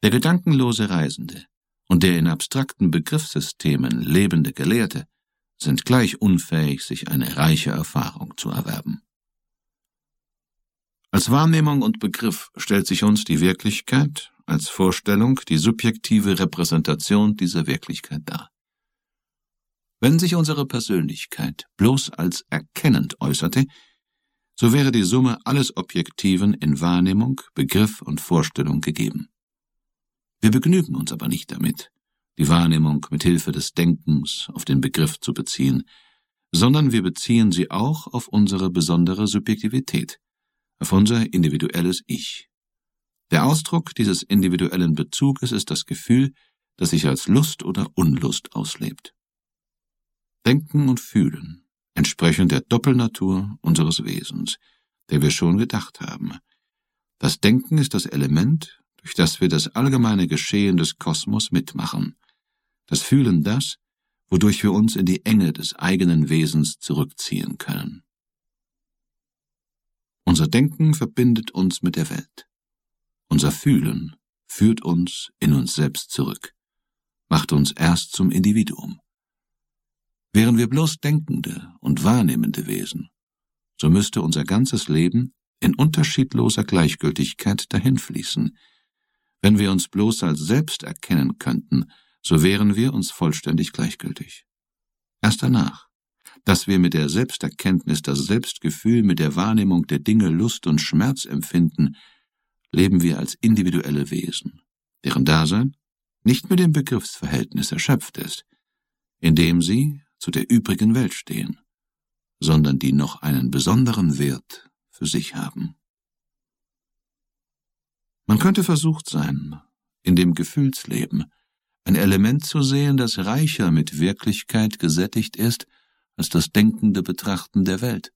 Der gedankenlose Reisende und der in abstrakten Begriffssystemen lebende Gelehrte sind gleich unfähig, sich eine reiche Erfahrung zu erwerben. Als Wahrnehmung und Begriff stellt sich uns die Wirklichkeit, als Vorstellung die subjektive Repräsentation dieser Wirklichkeit dar. Wenn sich unsere Persönlichkeit bloß als erkennend äußerte, so wäre die Summe alles Objektiven in Wahrnehmung, Begriff und Vorstellung gegeben. Wir begnügen uns aber nicht damit, die Wahrnehmung mit Hilfe des Denkens auf den Begriff zu beziehen, sondern wir beziehen sie auch auf unsere besondere Subjektivität, auf unser individuelles Ich. Der Ausdruck dieses individuellen Bezuges ist das Gefühl, das sich als Lust oder Unlust auslebt. Denken und Fühlen entsprechen der Doppelnatur unseres Wesens, der wir schon gedacht haben. Das Denken ist das Element, durch das wir das allgemeine Geschehen des Kosmos mitmachen. Das Fühlen das, wodurch wir uns in die Enge des eigenen Wesens zurückziehen können. Unser Denken verbindet uns mit der Welt. Unser Fühlen führt uns in uns selbst zurück, macht uns erst zum Individuum. Wären wir bloß denkende und wahrnehmende Wesen, so müsste unser ganzes Leben in unterschiedloser Gleichgültigkeit dahinfließen. Wenn wir uns bloß als selbst erkennen könnten, so wären wir uns vollständig gleichgültig. Erst danach, dass wir mit der Selbsterkenntnis das Selbstgefühl mit der Wahrnehmung der Dinge Lust und Schmerz empfinden, leben wir als individuelle Wesen, deren Dasein nicht mit dem Begriffsverhältnis erschöpft ist, indem sie zu der übrigen Welt stehen, sondern die noch einen besonderen Wert für sich haben. Man könnte versucht sein, in dem Gefühlsleben ein Element zu sehen, das reicher mit Wirklichkeit gesättigt ist als das denkende Betrachten der Welt.